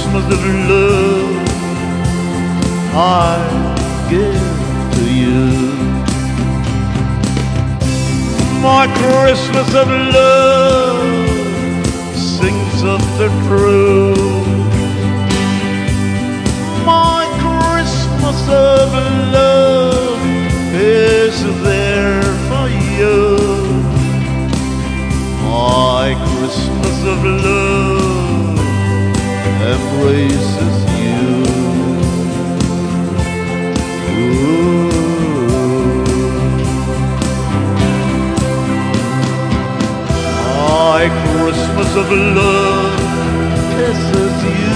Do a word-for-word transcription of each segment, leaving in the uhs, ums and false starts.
Christmas of love I give to you. My Christmas of love sings of the truth. My Christmas of love is there for you. My Christmas of love embraces you. Ooh. My Christmas of love kisses you.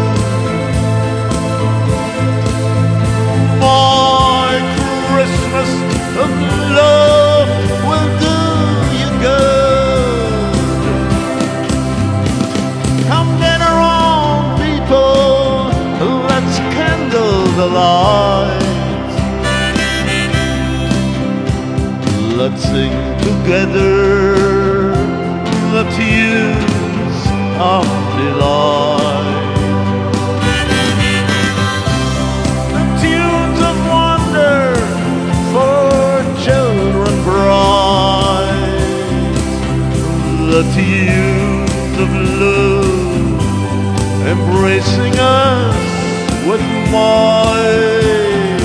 My Christmas of love will do you good. Come get around, people, let's kindle the lights. Let's sing together the tunes of delight, the tunes of wonder for children bright, the tunes of love embracing us with might.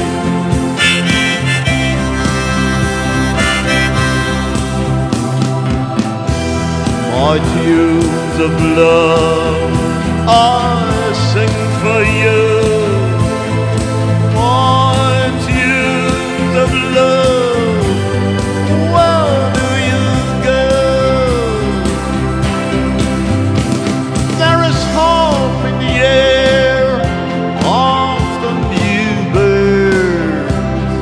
My tunes of love I sing for you. My tunes of love, where do you go? There is hope in the air of the new birth.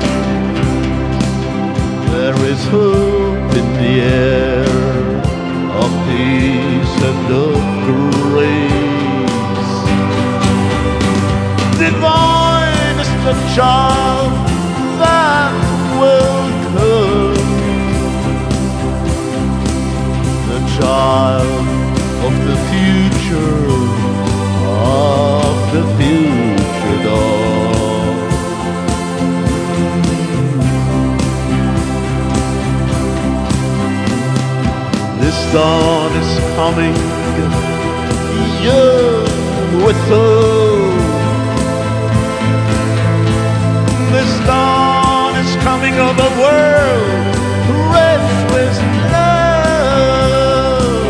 There is hope in the air of peace and of grace. Divine is the child that will come, the child of the future, of the future dawn. This dawn is coming, young with hope. This dawn is coming of a world rich with love.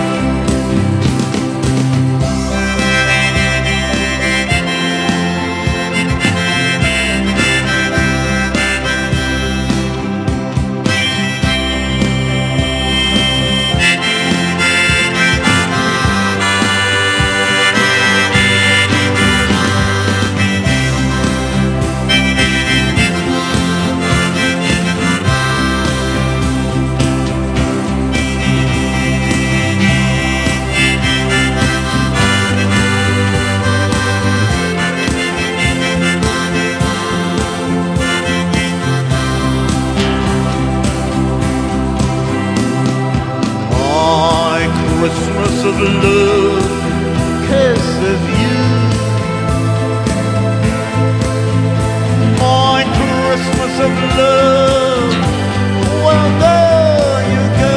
Christmas of love kisses you. My Christmas of love, well there you go.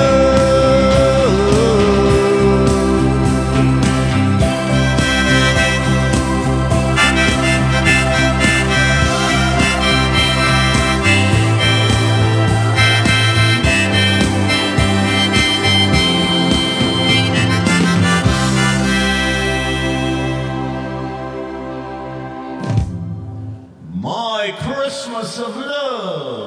My Christmas of love.